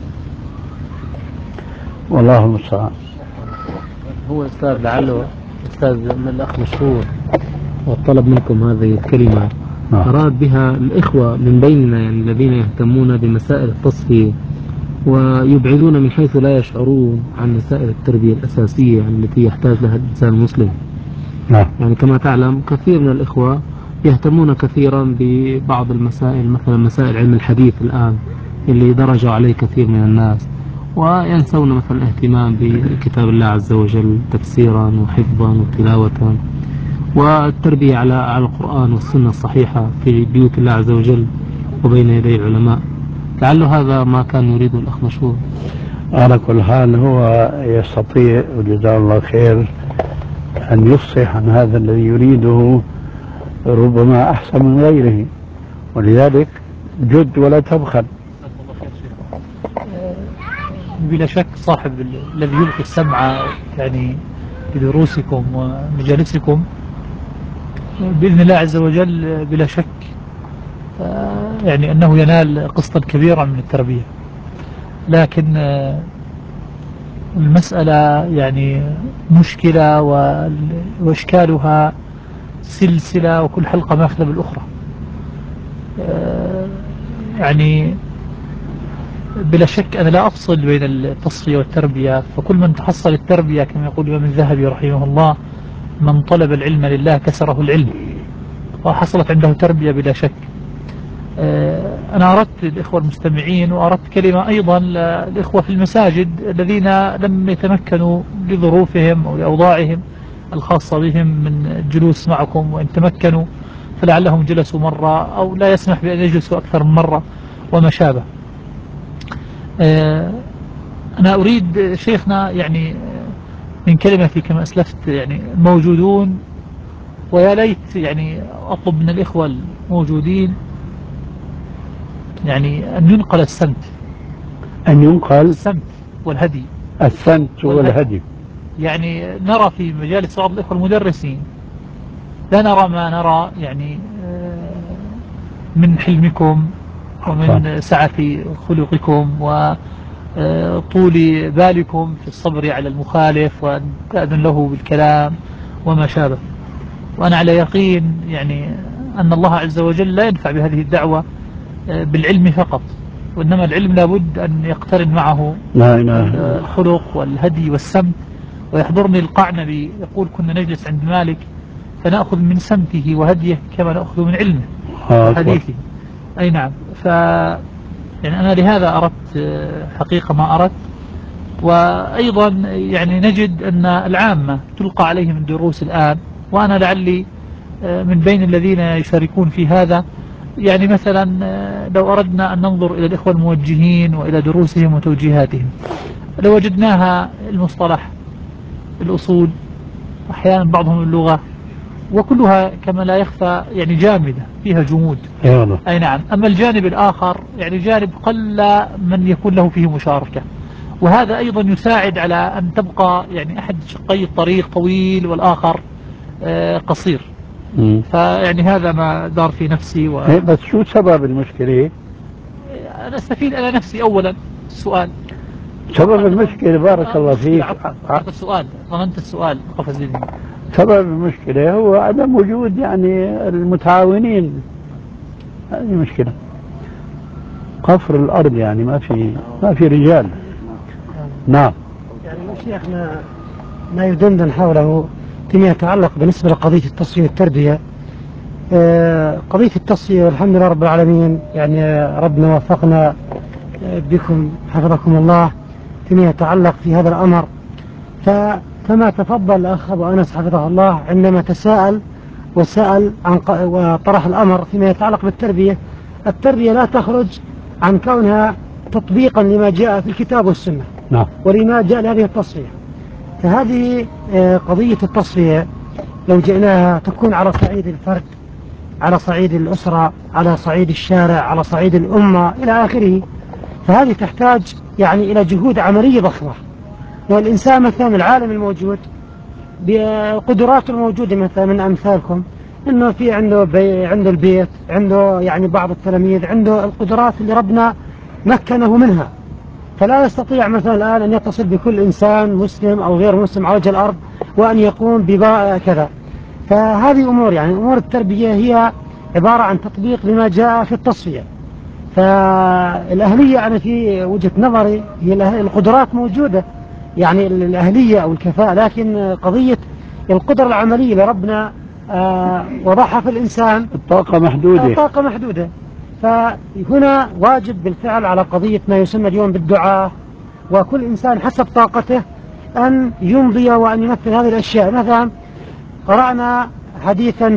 والله المستعان. هو أستاذ لعله أستاذ من الأخ مشهور وطلب منكم هذه الكلمة، أراد بها الإخوة من بيننا يعني الذين يهتمون بمسائل التصفية ويبعدون من حيث لا يشعرون عن مسائل التربية الأساسية التي يحتاج لها الإنسان المسلم. يعني كما تعلم كثير من الإخوة يهتمون كثيرا ببعض المسائل، مثلا مسائل علم الحديث الآن اللي درجوا عليه كثير من الناس، وينسون مثلا الاهتمام بكتاب الله عز وجل تفسيرا وحفظا وتلاوة والتربية على القرآن والسنة الصحيحة في بيوت الله عز وجل وبين يدي العلماء. لعل هذا ما كان يريده الأخ مشهور. على كل حال هو يستطيع وجزاه الله خير أن يفصح عن هذا الذي يريده ربما أحسن من غيره، ولذلك جد ولا تبخل. بلا شك صاحب الذي يلقي السمع يعني بدروسكم ومجالسكم بإذن الله عز وجل بلا شك يعني أنه ينال قسطا كبيرا من التربية. لكن المسألة يعني مشكلة وإشكالها سلسلة، وكل حلقة ماخذة بالأخرى. يعني بلا شك أنا لا أفصل بين التصفية والتربية، فكل من تحصل التربية كما يقول الإمام الذهبي رحمه الله: من طلب العلم لله كسره العلم، وحصلت عنده تربية بلا شك. أنا أردت الإخوة المستمعين وأردت كلمة أيضا للإخوة في المساجد الذين لم يتمكنوا لظروفهم أو لأوضاعهم الخاصة بهم من الجلوس معكم، وإن تمكنوا فلعلهم جلسوا مرة أو لا يسمح بأن يجلسوا أكثر من مرة وما شابه. أنا أريد شيخنا يعني من كلمتي كما أسلفت يعني موجودون، ويا ليت يعني أطلب من الإخوة الموجودين يعني أن ينقل السمت، أن ينقل السمت والهدي، السمت والهدي. يعني نرى في مجالس بعض الإخوة المدرسين لا نرى ما نرى يعني من حلمكم ومن سعة خلقكم وطول بالكم في الصبر على المخالف وأن تأذن له بالكلام وما شابه. وأنا على يقين يعني أن الله عز وجل لا ينفع بهذه الدعوة بالعلم فقط، وإنما العلم لابد أن يقترن معه الخلق والهدي والسمت. ويحضرني القعنبي يقول كنا نجلس عند مالك فنأخذ من سمته وهديه كما نأخذ من علمه وحديثه. أي نعم. يعني أنا لهذا أردت حقيقة ما أردت. وأيضا يعني نجد أن العامة تلقى عليهم الدروس الآن، وأنا لعلي من بين الذين يشاركون في هذا. يعني مثلا لو أردنا أن ننظر إلى الإخوة الموجهين وإلى دروسهم وتوجيهاتهم لوجدناها المصطلح، الأصول، أحيانا بعضهم اللغة، وكلها كما لا يخفى يعني جامدة فيها جمود. أي نعم. أما الجانب الآخر يعني جانب قل من يكون له فيه مشاركة، وهذا أيضا يساعد على أن تبقى يعني أحد شقي الطريق طويل والآخر قصير. فيعني هذا ما دار في نفسي بس شو سبب المشكلة؟ أنا أستفيد أنا نفسي أولا. السؤال سبب المشكلة بارك الله فيك. السؤال ضمنت السؤال قفز ذهني. سبب المشكلة هو عدم وجود يعني المتعاونين. هذه مشكلة قفر الأرض، يعني ما في رجال. نعم. يعني شيخنا ما يدندن حوله فيما يتعلق بالنسبة لقضية التصفية والتربية. قضية التصفية والحمد لله رب العالمين، يعني ربنا وفقنا بكم حفظكم الله فيما يتعلق في هذا الأمر. فكما تفضل الأخ أبو أنس حفظه الله عندما تساءل وسأل وطرح الأمر فيما يتعلق بالتربية. التربية لا تخرج عن كونها تطبيقا لما جاء في الكتاب والسنة. نعم. ولما جاء لهذه التصفية. فهذه قضية التصفية لو جئناها تكون على صعيد الفرد، على صعيد الأسرة، على صعيد الشارع، على صعيد الأمة إلى آخره. فهذه تحتاج يعني إلى جهود عملية ضخمة. والإنسان مثلا العالم الموجود بقدراته الموجودة مثلا من أمثالكم، إنه في عنده البيت، عنده يعني بعض التلاميذ، عنده القدرات اللي ربنا مكنه منها. فلا يستطيع مثلا الآن أن يتصل بكل إنسان مسلم أو غير مسلم على وجه الأرض وأن يقوم كذا. فهذه أمور يعني أمور التربية هي عبارة عن تطبيق لما جاء في التصفية. فالأهلية أنا في وجهة نظري هي القدرات موجودة، يعني الأهلية أو الكفاءة، لكن قضية القدرة العملية اللي ربنا وضعها في الإنسان الطاقة محدودة. فهنا واجب بالفعل على قضية ما يسمى اليوم بالدعاء، وكل إنسان حسب طاقته أن يمضي وأن يمثل هذه الأشياء. مثلا قرأنا حديثا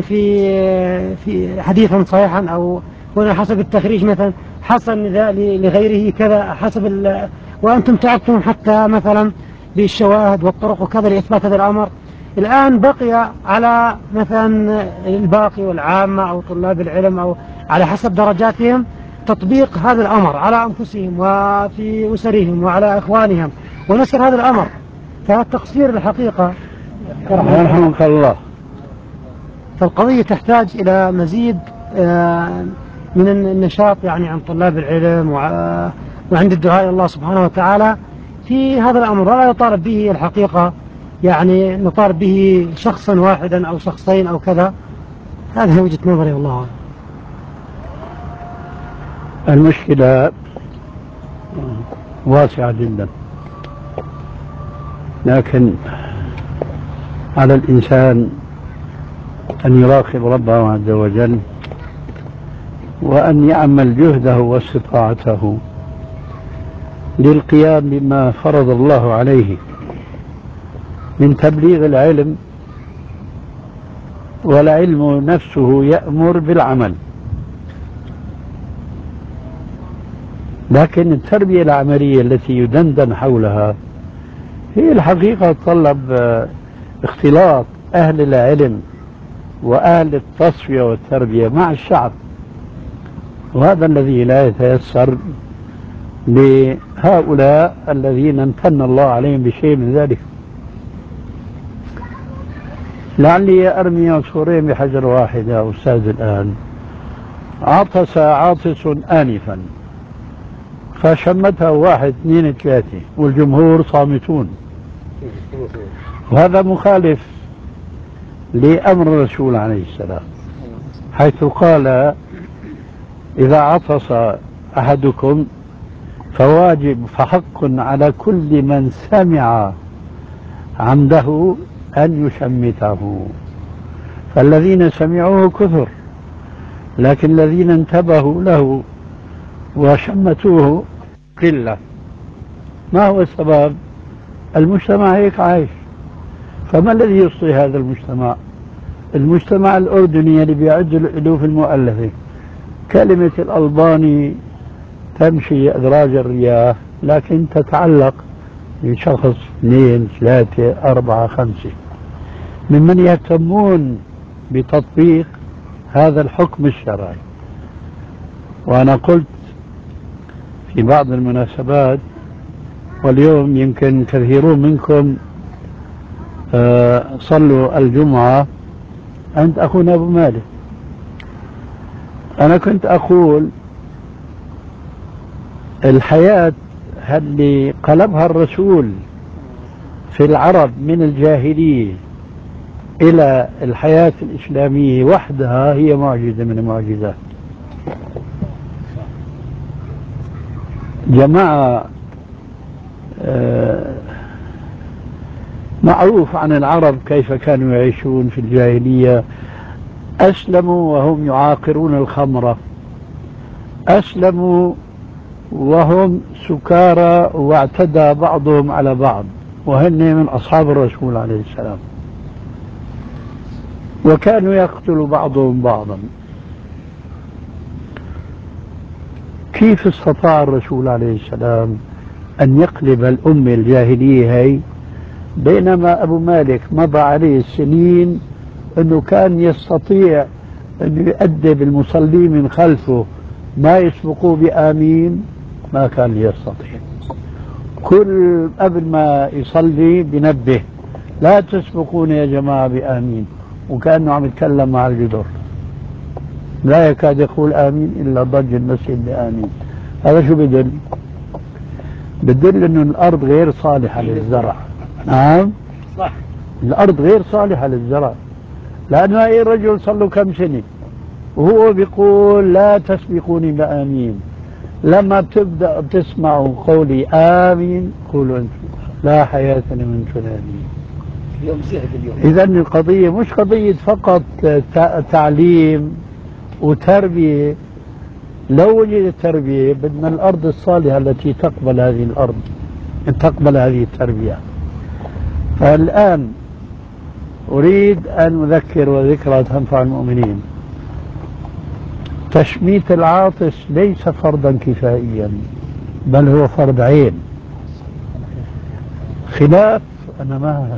في حديثا صحيحا أو هنا حسب التخريج مثلا حسن لغيره كذا حسب وأنتم تعبتم حتى مثلا بالشواهد والطرق وكذا لإثبات هذا الأمر. الآن بقي على مثلا الباقي والعامة أو طلاب العلم أو على حسب درجاتهم تطبيق هذا الأمر على أنفسهم وفي أسرهم وعلى إخوانهم ونشر هذا الأمر. فالتقصير الحقيقة يرحمك الله. فالقضية تحتاج إلى مزيد من النشاط يعني عن طلاب العلم وعند الدعاء إلى الله سبحانه وتعالى في هذا الأمر. ولا يطالب به الحقيقة يعني نطالب به شخصا واحدا أو شخصين أو كذا. هذه وجهة نظري والله أعلم. المشكلة واسعة جدا، لكن على الإنسان أن يراقب ربه عز وجل وأن يعمل جهده واستطاعته للقيام بما فرض الله عليه من تبليغ العلم والعلم نفسه يأمر بالعمل، لكن التربية العملية التي يدندن حولها هي الحقيقة تتطلب اختلاط أهل العلم وأهل التصفية والتربية مع الشعب، وهذا الذي لا يتيسر لهؤلاء الذين امتن الله عليهم بشيء من ذلك. لعلي أرمي عصفورين بحجر واحد يا أستاذ. الآن عطس عاطس آنفا فشمته واحد اثنين ثلاثة والجمهور صامتون، وهذا مخالف لأمر الرسول عليه السلام، حيث قال إذا عطس أحدكم فواجب فحق على كل من سمع عمده أن يشمته، فالذين سمعوه كثر، لكن الذين انتبهوا له وشمتوه قلة. ما هو السبب؟ المجتمع هيك عايش. فما الذي يصلي هذا المجتمع؟ المجتمع الأردني اللي بيعد الألوف المؤلفة. كلمة الألباني تمشي أدراج الرياح، لكن تتعلق بشخص اثنين ثلاثة أربعة خمسة ممن يهتمون بتطبيق هذا الحكم الشرعي. وأنا قلت في بعض المناسبات، واليوم يمكن كثيرون منكم صلوا الجمعة عند أخونا أبو مالك. أنا كنت أقول الحياة اللي قلبها الرسول في العرب من الجاهلية إلى الحياة الإسلامية وحدها هي معجزة من المعجزات. جماعة معروف عن العرب كيف كانوا يعيشون في الجاهلية. أسلموا وهم يعاقرون الخمرة، أسلموا وهم سكارى واعتدى بعضهم على بعض، وهن من أصحاب الرسول عليه السلام، وكانوا يقتل بعضهم بعضا. كيف استطاع الرسول عليه السلام أن يقلب الأمة الجاهلية هي، بينما أبو مالك مضى عليه السنين أنه كان يستطيع أن يؤدب المصلين من خلفه ما يسبقوه بآمين؟ ما كان يستطيع. كل قبل ما يصلي بنبه لا تسبقون يا جماعة بآمين، وكأنه عم يتكلم مع الجدر، لا يكاد يقول آمين إلا ضج المسجد بآمين. هذا شو بدل؟ بدل أنه الأرض غير صالحة للزرع. نعم صح، الأرض غير صالحة للزرع، لأنه أي رجل صار له كم سنة وهو بيقول لا تسبقوني بآمين. لما بتبدأ تسمعوا قولي آمين قولوا أنتم لا حياة لمن تنادي. اليوم زهد اليوم. إذا القضية مش قضية فقط تعليم وتربية. لو وجدت تربية بدنا الأرض الصالحة التي تقبل هذه الأرض، تقبل هذه التربية. فالآن أريد أن أذكر، وذكرى تنفع المؤمنين. تشميت العاطس ليس فرضا كفائيا، بل هو فرض عين. خلاف أنا ما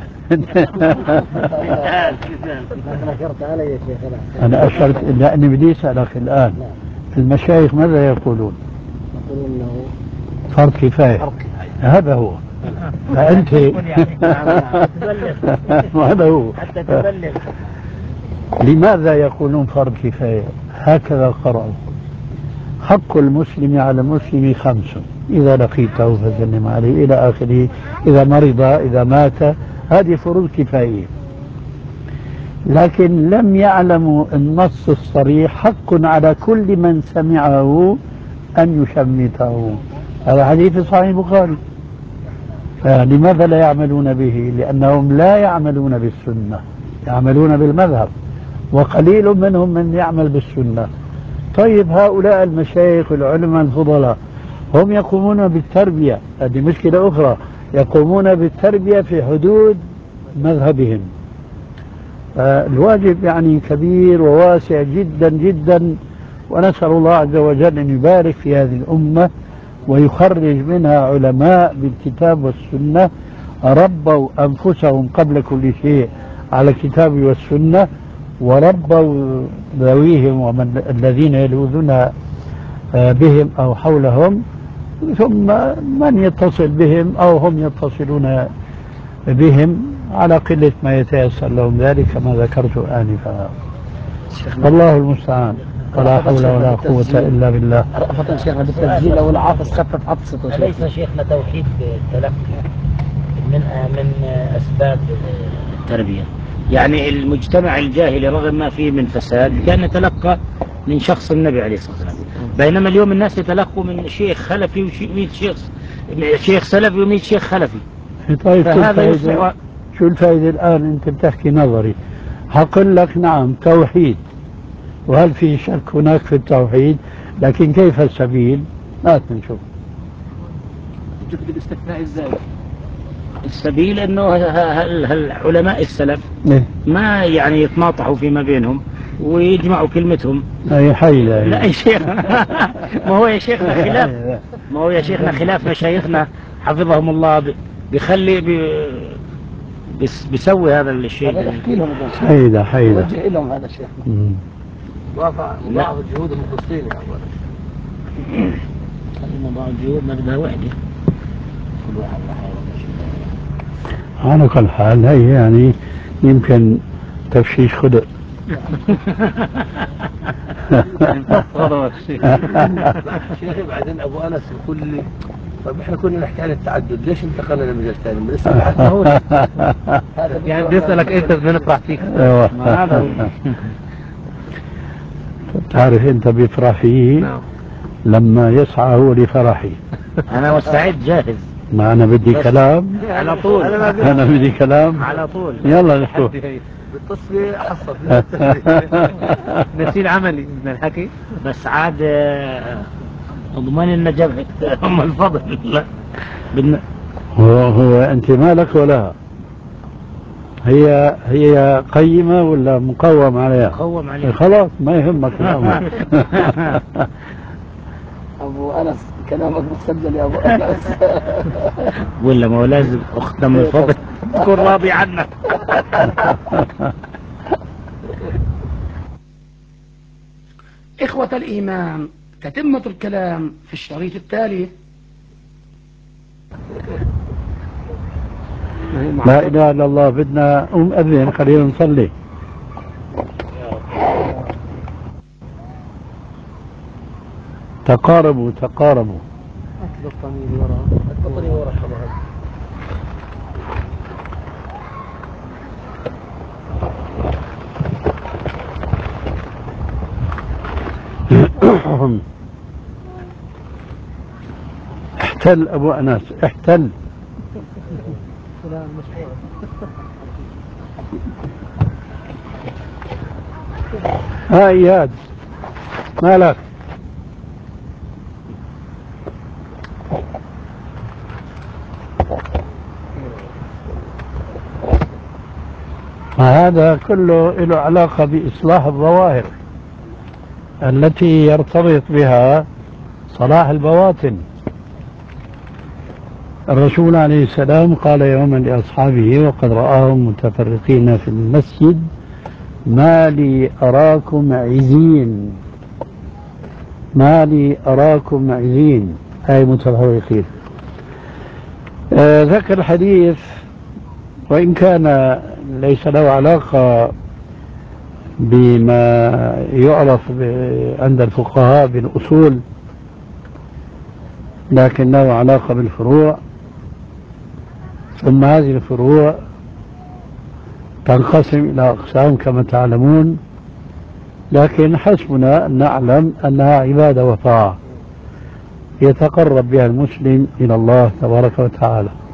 أنا أشرت لأني بدي أسألك الآن، المشايخ ماذا يقولون؟ يقولون أنه فرض كفاية. هذا هو. فأنت هذا هو حتى تبلغ. لماذا يقولون فرض كفاية؟ هكذا قرأوا: حق المسلم على المسلم 5، إذا لقيته فسلم عليه إلى آخره، إذا مرض إذا مات. هذه فروض كفاية، لكن لم يعلموا النص الصريح: حق على كل من سمعه أن يشمته. هذا حديث في صحيح البخاري. فلماذا لا يعملون به؟ لأنهم لا يعملون بالسنة، يعملون بالمذهب، وقليل منهم من يعمل بالسنة. طيب هؤلاء المشايخ والعلماء الفضلاء هم يقومون بالتربية، هذه مشكلة أخرى، يقومون بالتربية في حدود مذهبهم، الواجب يعني كبير وواسع جدا جدا، ونسأل الله عز وجل أن يبارك في هذه الأمة ويخرج منها علماء بالكتاب والسنة ربوا أنفسهم قبل كل شيء على الكتاب والسنة، وربوا ذويهم ومن الذين يلوذون بهم أو حولهم، ثم من يتصل بهم أو هم يتصلون بهم على قلة ما يتيسر لهم ذلك كما ذكرت آنفا. والله المستعان، ولا حول ولا قوة إلا بالله. رأفة شيخنا بالتسجيل أو العاطس خفف عطسته. أليس شيخنا توحيد التلقي من أسباب التربية؟ يعني المجتمع الجاهلي رغم ما فيه من فساد كان يتلقى من شخص النبي عليه الصلاة والسلام، بينما اليوم الناس يتلقوا من شيخ خلفي ومئة شيخ سلفي ومئة شيخ خلفي. طيب فهذا يصبح شو الفائدة الآن أنت بتحكي نظري؟ هقول لك نعم توحيد، وهل في شك هناك في التوحيد، لكن كيف السبيل؟ لا نشوف. جبت الاستثناء ازاي؟ السبيل انه علماء السلف ما يعني يتناطحوا فيما بينهم ويجمعوا كلمتهم. اي حيلة. لا يا شيخ ما هو يا شيخنا خلاف، ما هو يا شيخنا خلاف مشايخنا حفظهم الله بيخلي بيسوي هذا الشيء. احكي لهم حيلة وجه لهم هذا الشيخ. بعض الجهود المخلصين يا أولا. بعض الجهود ما بدها وحدة، كل واحد على كل حال هي يعني يمكن تفشيش خدق. شيخي بعدين ابو انس يقول لي طيب احنا كنا نحكي عن التعدد، ليش انتقلنا لمجال ثاني؟ يعني بيسألك انت بنفرح فيك. ما هذا هو. تعرف انت بيفرح فيه لما يسعى هو لفرحي. انا مستعد جاهز. ما انا بدي كلام على طول. انا بدي كلام على طول. يلا نشوف. بالتصفية حصل نسيل عملي من الحكي، بس عاد اضمن ان جبهة ام الفضل. هو انت مالك ولا هي قيمة ولا مقوم عليها؟ مقوم عليها. خلاص ما يهمك الامر. ابو انس كلامك مسجل يا ابو انس. ولا ما هو لازم اختم من الفضل تكون راضي عنك. إخوة الإيمان، تتمة الكلام في الشريط التالي. لا إله إلا الله. بدنا أذن خلينا نصلي. تقاربوا البطانية ورا خلاص. احتل أبو أنس احتل. ها إياد مالك؟ هذا كله له علاقة بإصلاح الظواهر التي يرتبط بها صلاح البواطن. الرسول عليه السلام قال يوما لأصحابه وقد رآهم متفرقين في المسجد: ما لي أراكم عزين، ما لي أراكم عزين، أي متفرقين. ذكر الحديث وإن كان ليس له علاقة بما يعرف عند الفقهاء بالأصول، لكن له علاقة بالفروع. ثم هذه الفروع تنقسم إلى أقسام كما تعلمون، لكن حسبنا أن نعلم أنها عبادة وطاعة يتقرب بها المسلم إلى الله تبارك وتعالى.